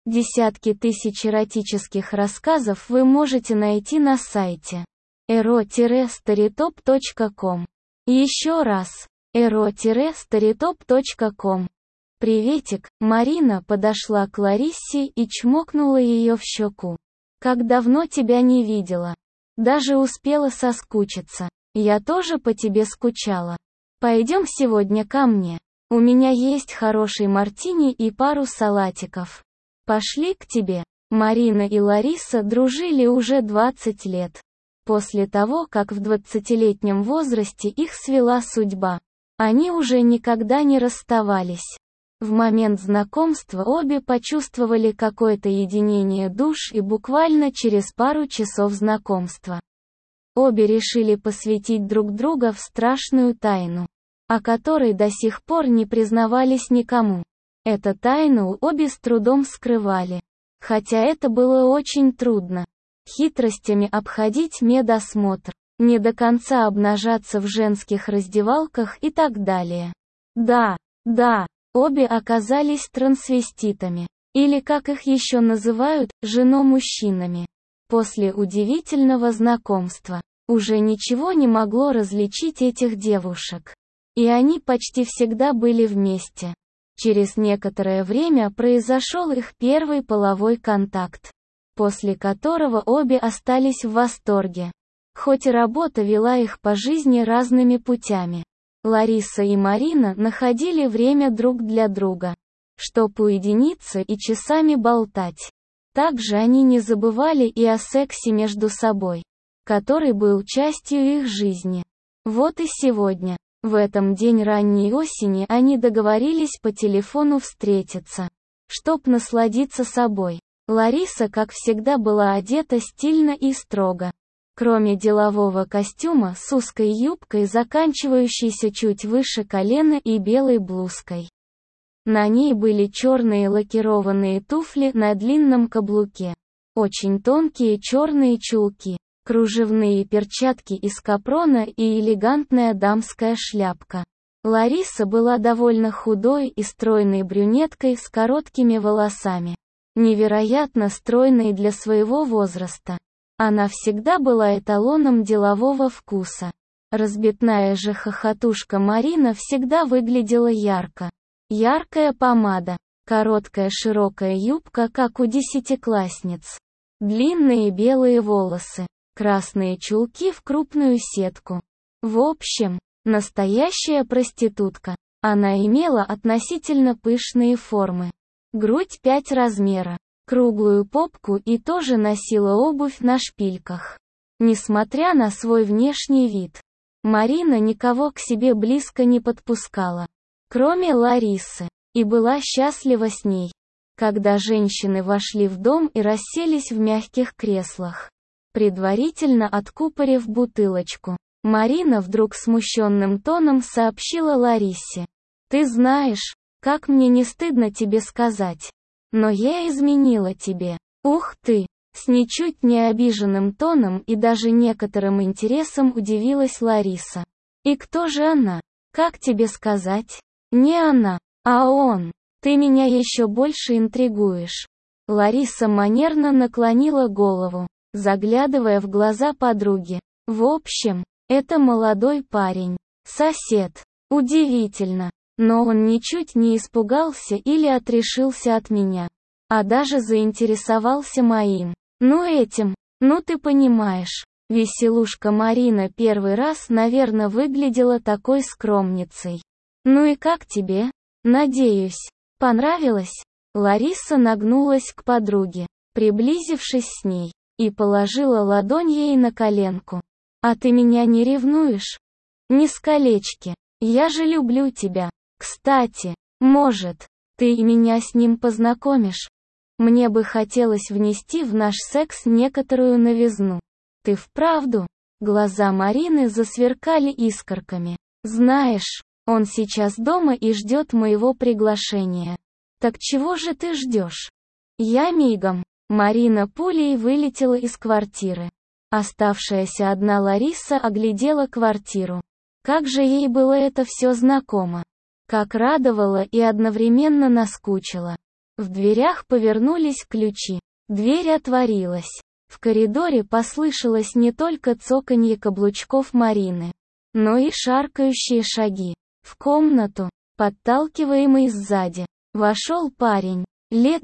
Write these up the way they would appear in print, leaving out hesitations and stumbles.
Десятки тысяч эротических рассказов вы можете найти на сайте ero-storytop.com. Еще раз, ero-storytop.com. Приветик, Марина подошла к Ларисе и чмокнула ее в щеку. Как давно тебя не видела. Даже успела соскучиться. Я тоже по тебе скучала. Пойдем сегодня ко мне. У меня есть хороший мартини и пару салатиков. Пошли к тебе. Марина и Лариса дружили уже 20 лет. После того, как в 20-летнем возрасте их свела судьба, они уже никогда не расставались. В момент знакомства обе почувствовали какое-то единение душ и буквально через пару часов знакомства обе решили посвятить друг друга в страшную тайну, о которой до сих пор не признавались никому. Эту тайну обе с трудом скрывали, хотя это было очень трудно. Хитростями обходить медосмотр, не до конца обнажаться в женских раздевалках и так далее. Да, обе оказались трансвеститами, или как их еще называют, жено-мужчинами. После удивительного знакомства уже ничего не могло различить этих девушек. И они почти всегда были вместе. Через некоторое время произошел их первый половой контакт, после которого обе остались в восторге. Хоть и работа вела их по жизни разными путями, Лариса и Марина находили время друг для друга, чтобы уединиться и часами болтать. Также они не забывали и о сексе между собой, который был частью их жизни. Вот и сегодня, в этом день ранней осени, они договорились по телефону встретиться, чтоб насладиться собой. Лариса, как всегда, была одета стильно и строго. Кроме делового костюма с узкой юбкой, заканчивающейся чуть выше колена, и белой блузкой. На ней были черные лакированные туфли на длинном каблуке, очень тонкие черные чулки, кружевные перчатки из капрона и элегантная дамская шляпка. Лариса была довольно худой и стройной брюнеткой с короткими волосами, невероятно стройной для своего возраста. Она всегда была эталоном делового вкуса. Разбитная же хохотушка Марина всегда выглядела ярко. Яркая помада, короткая широкая юбка, как у десятиклассниц, длинные белые волосы, красные чулки в крупную сетку. В общем, настоящая проститутка. Она имела относительно пышные формы. Грудь 5 размера, круглую попку и тоже носила обувь на шпильках. Несмотря на свой внешний вид, Марина никого к себе близко не подпускала, кроме Ларисы, и была счастлива с ней. Когда женщины вошли в дом и расселись в мягких креслах, предварительно откупорив бутылочку, Марина вдруг смущенным тоном сообщила Ларисе: «Ты знаешь, как мне не стыдно тебе сказать, но я изменила тебе». «Ух ты!» С ничуть не обиженным тоном и даже некоторым интересом удивилась Лариса. «И кто же она? Как тебе сказать?» «Не она, а он. Ты меня еще больше интригуешь». Лариса манерно наклонила голову, заглядывая в глаза подруги. «В общем, это молодой парень, сосед. Удивительно. Но он ничуть не испугался или отрешился от меня, а даже заинтересовался моим. Ты понимаешь». Веселушка Марина первый раз, наверное, выглядела такой скромницей. «Ну и как тебе? Надеюсь, понравилось?» Лариса нагнулась к подруге, приблизившись с ней, и положила ладонь ей на коленку. «А ты меня не ревнуешь?» «Не с колечки. Я же люблю тебя. Кстати, может, ты и меня с ним познакомишь? Мне бы хотелось внести в наш секс некоторую новизну». «Ты вправду?» Глаза Марины засверкали искорками. «Знаешь, он сейчас дома и ждет моего приглашения. Так чего же ты ждешь?» «Я мигом». Марина пулей вылетела из квартиры. Оставшаяся одна Лариса оглядела квартиру. Как же ей было это все знакомо. Как радовало и одновременно наскучило. В дверях повернулись ключи. Дверь отворилась. В коридоре послышалось не только цоканье каблучков Марины, но и шаркающие шаги. В комнату, подталкиваемый сзади, вошел парень, лет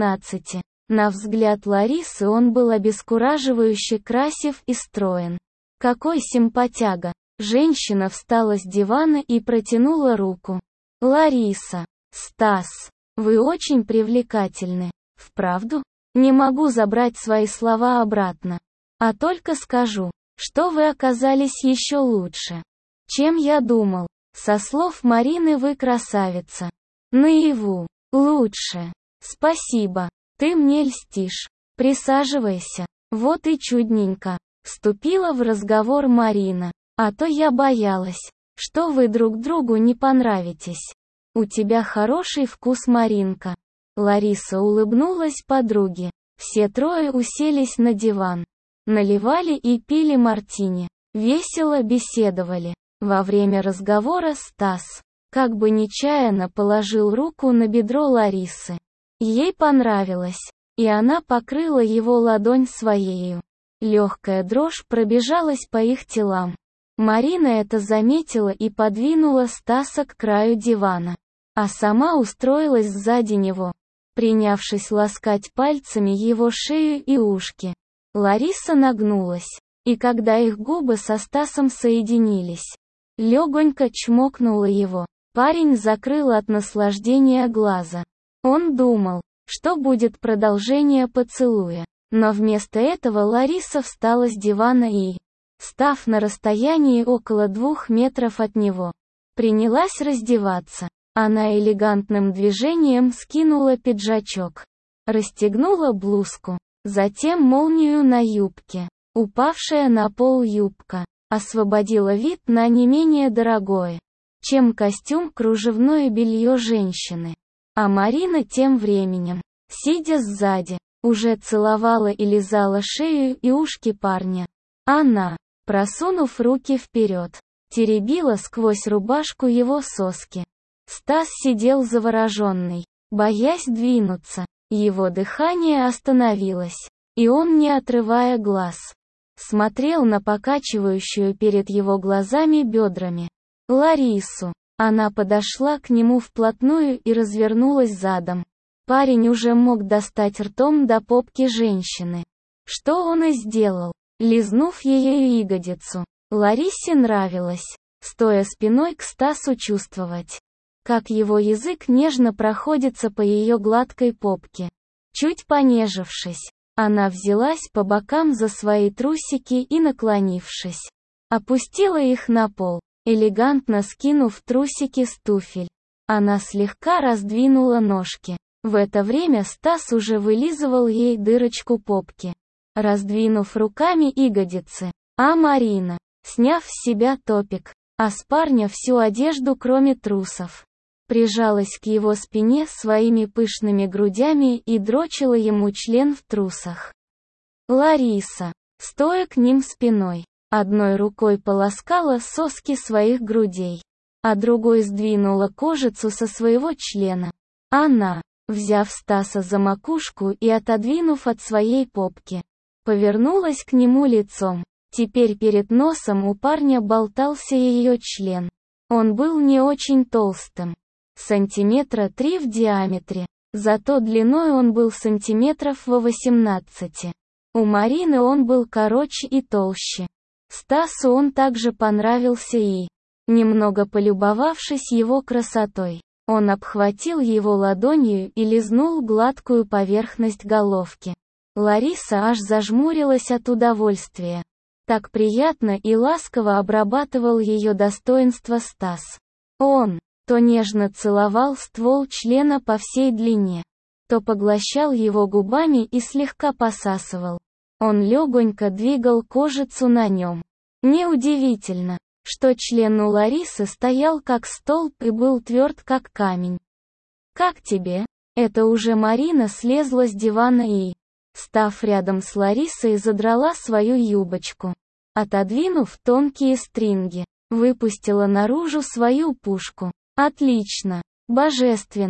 19. На взгляд Ларисы он был обескураживающе красив и строен. Какой симпатяга! Женщина встала с дивана и протянула руку. Лариса. Стас. Вы очень привлекательны. Вправду? Не могу забрать свои слова обратно. А только скажу, что вы оказались еще лучше, чем я думал. Со слов Марины вы красавица. Наяву. Лучше. Спасибо. Ты мне льстишь. Присаживайся. Вот и чудненько. Вступила в разговор Марина. А то я боялась, что вы друг другу не понравитесь. У тебя хороший вкус, Маринка. Лариса улыбнулась подруге. Все трое уселись на диван. Наливали и пили мартини. Весело беседовали. Во время разговора Стас, как бы нечаянно, положил руку на бедро Ларисы. Ей понравилось, и она покрыла его ладонь своею. Легкая дрожь пробежалась по их телам. Марина это заметила и подвинула Стаса к краю дивана, а сама устроилась сзади него, принявшись ласкать пальцами его шею и ушки. Лариса нагнулась, и когда их губы со Стасом соединились, легонько чмокнула его. Парень закрыл от наслаждения глаза. Он думал, что будет продолжение поцелуя, но вместо этого Лариса встала с дивана и, став на расстоянии около 2 метров от него, принялась раздеваться. Она элегантным движением скинула пиджачок, расстегнула блузку, затем молнию на юбке. Упавшая на пол юбка освободила вид на не менее дорогое, чем костюм, кружевное белье женщины. А Марина тем временем, сидя сзади, уже целовала и лизала шею и ушки парня. Она, просунув руки вперед, теребила сквозь рубашку его соски. Стас сидел завороженный, боясь двинуться. Его дыхание остановилось, и он, не отрывая глаз, смотрел на покачивающую перед его глазами бедрами Ларису. Она подошла к нему вплотную и развернулась задом. Парень уже мог достать ртом до попки женщины. Что он и сделал, лизнув ее ягодицу. Ларисе нравилось, стоя спиной к Стасу, чувствовать, как его язык нежно проходится по ее гладкой попке. Чуть понежившись, она взялась по бокам за свои трусики и, наклонившись, опустила их на пол, элегантно скинув трусики с туфель. Она слегка раздвинула ножки. В это время Стас уже вылизывал ей дырочку попки, раздвинув руками ягодицы. А Марина, сняв с себя топик, а с парня всю одежду кроме трусов, прижалась к его спине своими пышными грудями и дрочила ему член в трусах. Лариса, стоя к ним спиной, одной рукой полоскала соски своих грудей, а другой сдвинула кожицу со своего члена. Она, взяв Стаса за макушку и отодвинув от своей попки, повернулась к нему лицом. Теперь перед носом у парня болтался ее член. Он был не очень толстым, 3 сантиметра в диаметре, зато длиной он был сантиметров во 18. У Марины он был короче и толще. Стасу он также понравился и, немного полюбовавшись его красотой, он обхватил его ладонью и лизнул гладкую поверхность головки. Лариса аж зажмурилась от удовольствия. Так приятно и ласково обрабатывал ее достоинство Стас. Он то нежно целовал ствол члена по всей длине, то поглощал его губами и слегка посасывал. Он легонько двигал кожицу на нем. Неудивительно, что член у Ларисы стоял как столб и был тверд как камень. «Как тебе?» Это уже Марина слезла с дивана и, став рядом с Ларисой, задрала свою юбочку. Отодвинув тонкие стринги, выпустила наружу свою пушку. «Отлично! Божественно!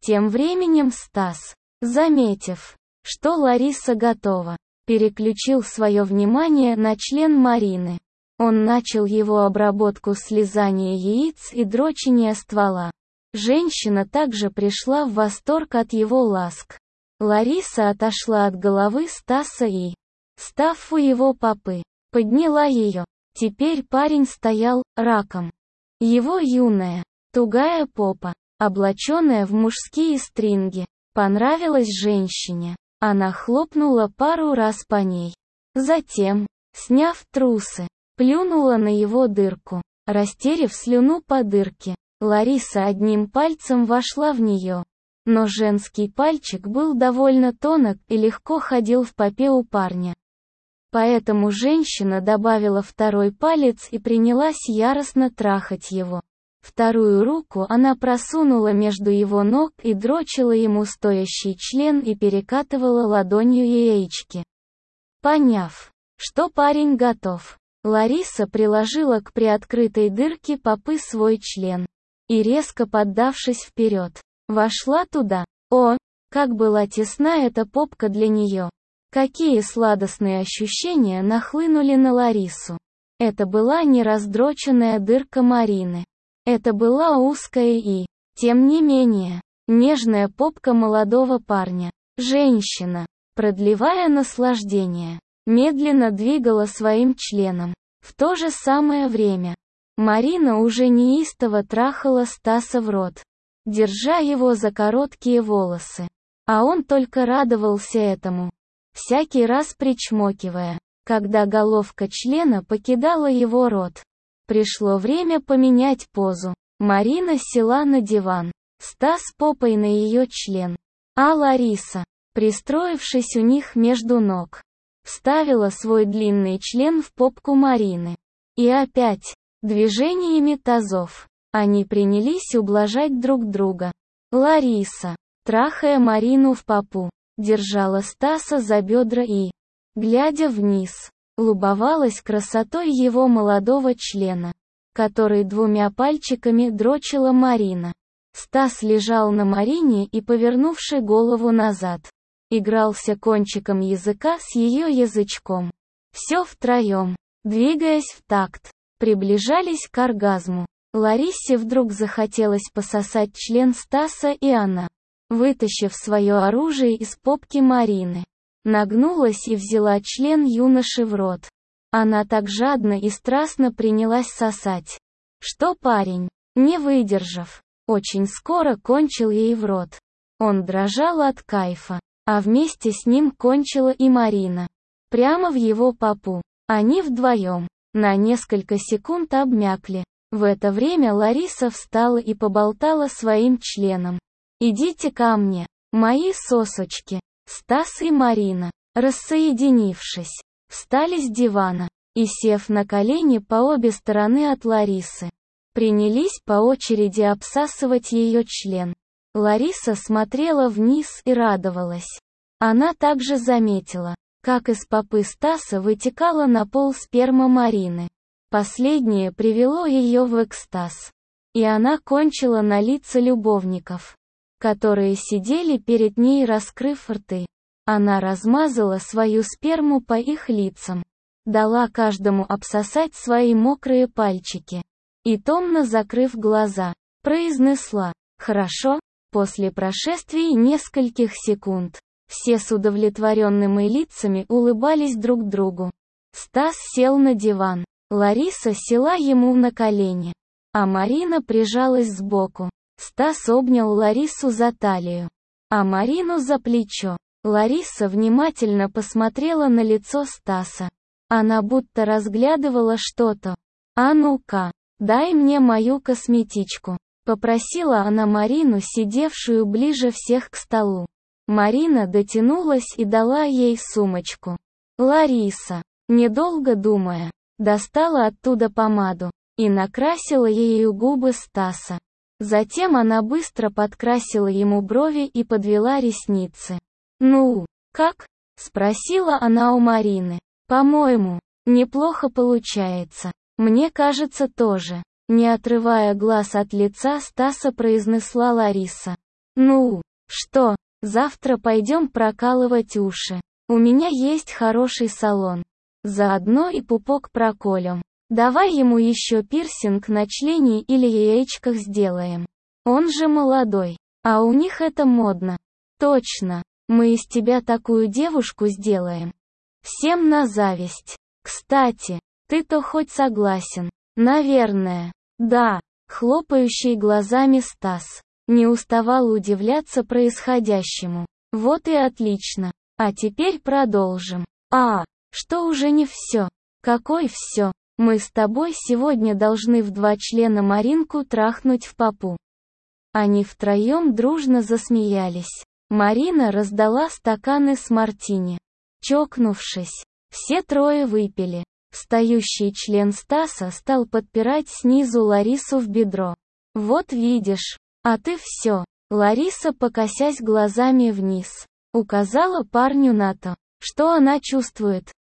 Тем временем Стас, заметив, что Лариса готова, переключил свое внимание на член Марины. Он начал его обработку слизания яиц и дрочения ствола. Женщина также пришла в восторг от его ласк. Лариса отошла от головы Стаса и, став у его попы, подняла ее. Теперь парень стоял раком. Его юная, тугая попа, облаченная в мужские стринги, понравилась женщине. Она хлопнула пару раз по ней. Затем, сняв трусы, плюнула на его дырку. Растерев слюну по дырке, Лариса одним пальцем вошла в нее. Но женский пальчик был довольно тонок и легко ходил в попе у парня. Поэтому женщина добавила второй палец и принялась яростно трахать его. Вторую руку она просунула между его ног и дрочила ему стоящий член и перекатывала ладонью яички. Поняв, что парень готов, Лариса приложила к приоткрытой дырке попы свой член. И резко поддавшись вперед, вошла туда. О, как была тесна эта попка для нее! Какие сладостные ощущения нахлынули на Ларису! Это была не раздроченная дырка Марины. Это была узкая и, тем не менее, нежная попка молодого парня. Женщина, продлевая наслаждение, медленно двигала своим членом. В то же самое время, Марина уже неистово трахала Стаса в рот, держа его за короткие волосы. А он только радовался этому, всякий раз причмокивая, когда головка члена покидала его рот. Пришло время поменять позу. Марина села на диван, Стас попой на ее член, а Лариса, пристроившись у них между ног, вставила свой длинный член в попку Марины. И опять, движениями тазов, они принялись ублажать друг друга. Лариса, трахая Марину в попу, держала Стаса за бедра и, глядя вниз, любовалась красотой его молодого члена, который двумя пальчиками дрочила Марина. Стас лежал на Марине и, повернувши голову назад, игрался кончиком языка с ее язычком. Все втроем, двигаясь в такт, приближались к оргазму. Ларисе вдруг захотелось пососать член Стаса, и она, вытащив свое оружие из попки Марины, нагнулась и взяла член юноши в рот. Она так жадно и страстно принялась сосать, что парень, не выдержав, очень скоро кончил ей в рот. Он дрожал от кайфа, а вместе с ним кончила и Марина. Прямо в его попу. Они вдвоем, на несколько секунд обмякли. В это время Лариса встала и поболтала своим членом. «Идите ко мне, мои сосочки». Стас и Марина, рассоединившись, встали с дивана и, сев на колени по обе стороны от Ларисы, принялись по очереди обсасывать ее член. Лариса смотрела вниз и радовалась. Она также заметила, как из попы Стаса вытекала на пол сперма Марины. Последнее привело ее в экстаз. И она кончила на лица любовников, которые сидели перед ней, раскрыв рты. Она размазала свою сперму по их лицам, дала каждому обсосать свои мокрые пальчики. И томно закрыв глаза, произнесла: «Хорошо». После прошествии нескольких секунд, все с удовлетворенными лицами улыбались друг другу. Стас сел на диван, Лариса села ему на колени, а Марина прижалась сбоку. Стас обнял Ларису за талию, а Марину за плечо. Лариса внимательно посмотрела на лицо Стаса. Она будто разглядывала что-то. «А ну-ка, дай мне мою косметичку», — попросила она Марину, сидевшую ближе всех к столу. Марина дотянулась и дала ей сумочку. Лариса, недолго думая, достала оттуда помаду и накрасила ею губы Стаса. Затем она быстро подкрасила ему брови и подвела ресницы. «Ну, как?» — спросила она у Марины. «По-моему, неплохо получается. Мне кажется, тоже». Не отрывая глаз от лица Стаса, произнесла Лариса. Ну, что, завтра пойдем прокалывать уши. У меня есть хороший салон. Заодно и пупок проколем. Давай ему еще пирсинг на члене или яичках сделаем. Он же молодой, а у них это модно. Точно, мы из тебя такую девушку сделаем. Всем на зависть. Кстати, ты-то хоть согласен? Наверное. Да, хлопающий глазами Стас не уставал удивляться происходящему. Вот и отлично. А теперь продолжим. Что уже не все? Какой все? Мы с тобой сегодня должны в 2 члена Маринку трахнуть в попу. Они втроем дружно засмеялись. Марина раздала стаканы с мартини. Чокнувшись, все трое выпили. Встающий член Стаса стал подпирать снизу Ларису в бедро. Вот видишь, а ты все. Лариса, покосясь глазами вниз, указала парню на то, что она чувствует.